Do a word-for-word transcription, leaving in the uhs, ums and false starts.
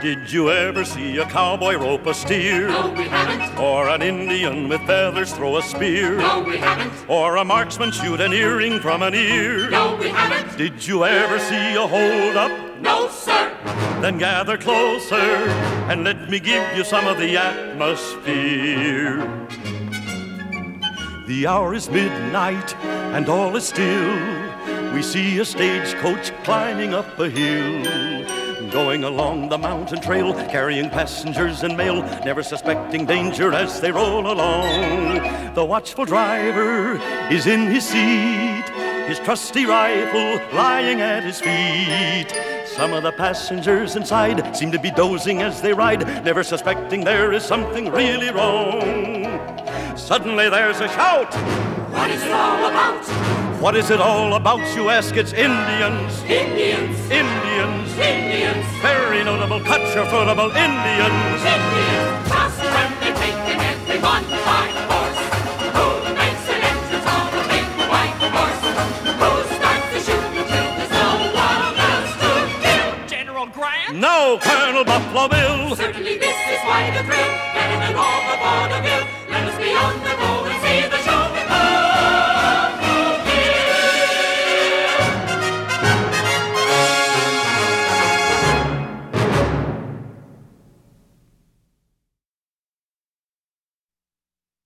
Did you ever see a cowboy rope a steer? No, we haven't. Or an Indian with feathers throw a spear? No, we haven't. Or a marksman shoot an earring from an ear? No, we haven't. Did you ever see a hold-up? No, sir. Then gather closer and let me give you some of the atmosphere. The hour is midnight and all is still. We see a stagecoach climbing up a hill, going along the mountain trail, carrying passengers and mail, never suspecting danger as they roll along. The watchful driver is in his seat, his trusty rifle lying at his feet. Some of the passengers inside seem to be dozing as they ride, never suspecting there is something really wrong. Suddenly there's a shout. What is it all about? What is it all about, you ask? It's Indians. Indians. Indians. Indians. Very notable, cut-your-footable Indians. Indians. Fast when they take in everyone by force. Who makes an entrance on a big white horse? Who starts to shoot until there's no one else to kill? General Grant? No, Colonel Buffalo Bill. Certainly this is quite a thrill, better than all the vaudeville.